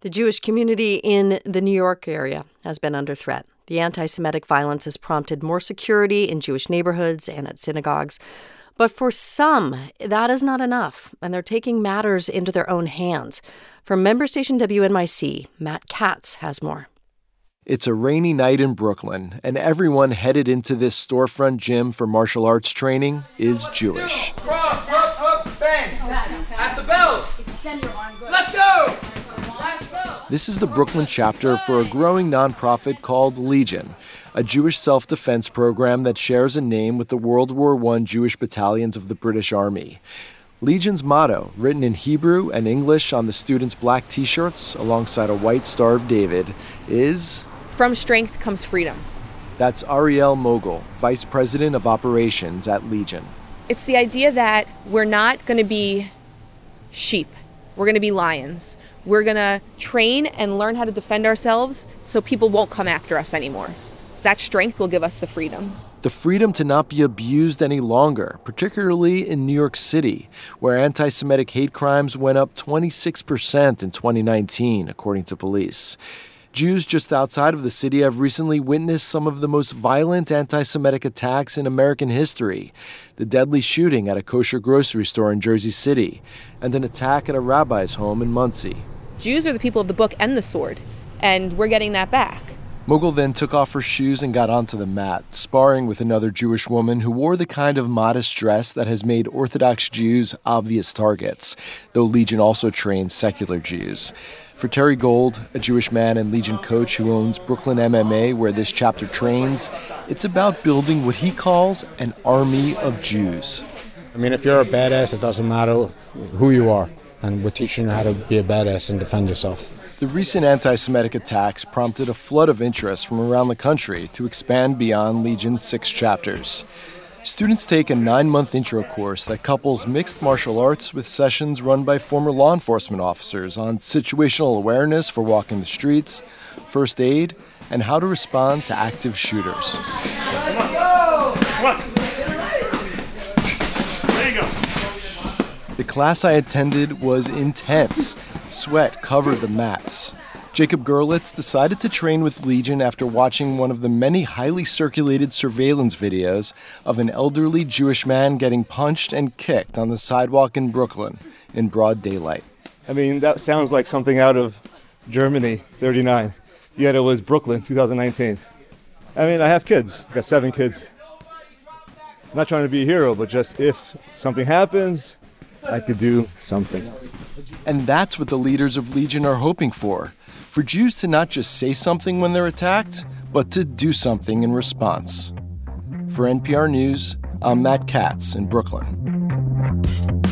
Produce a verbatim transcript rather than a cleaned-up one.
The Jewish community in the New York area has been under threat. The anti-Semitic violence has prompted more security in Jewish neighborhoods and at synagogues. But for some, that is not enough, and they're taking matters into their own hands. From member station W N Y C, Matt Katz has more. It's a rainy night in Brooklyn, and everyone headed into this storefront gym for martial arts training is Jewish. Cross, hook, hook, bang. At the bells. Let's go! This is the Brooklyn chapter for a growing nonprofit called Legion, a Jewish self-defense program that shares a name with the World War One Jewish battalions of the British Army. Legion's motto, written in Hebrew and English on the students' black T-shirts alongside a white Star of David, is... From strength comes freedom. That's Ariel Mogul, Vice President of Operations at Legion. It's the idea that we're not going to be sheep. We're going to be lions. We're going to train and learn how to defend ourselves so people won't come after us anymore. That strength will give us the freedom. The freedom to not be abused any longer, particularly in New York City, where anti-Semitic hate crimes went up twenty-six percent in twenty nineteen, according to police. Jews just outside of the city have recently witnessed some of the most violent anti-Semitic attacks in American history. The deadly shooting at a kosher grocery store in Jersey City, and an attack at a rabbi's home in Muncie. Jews are the people of the book and the sword, and we're getting that back. Mogul then took off her shoes and got onto the mat, sparring with another Jewish woman who wore the kind of modest dress that has made Orthodox Jews obvious targets, though Legion also trains secular Jews. For Terry Gold, a Jewish man and Legion coach who owns Brooklyn M M A, where this chapter trains, it's about building what he calls an army of Jews. I mean, if you're a badass, it doesn't matter who you are, and we're teaching you how to be a badass and defend yourself. The recent anti-Semitic attacks prompted a flood of interest from around the country to expand beyond Legion's six chapters. Students take a nine-month intro course that couples mixed martial arts with sessions run by former law enforcement officers on situational awareness for walking the streets, first aid, and how to respond to active shooters. Let's go! Come on. There you go. The class I attended was intense. Sweat covered the mats. Jacob Gerlitz decided to train with Legion after watching one of the many highly circulated surveillance videos of an elderly Jewish man getting punched and kicked on the sidewalk in Brooklyn in broad daylight. I mean, that sounds like something out of Germany, thirty-nine. Yet it was Brooklyn, two thousand nineteen. I mean, I have kids. I got seven kids. I'm not trying to be a hero, but just if something happens, I could do something. And that's what the leaders of Legion are hoping for. For Jews to not just say something when they're attacked, but to do something in response. For N P R News, I'm Matt Katz in Brooklyn.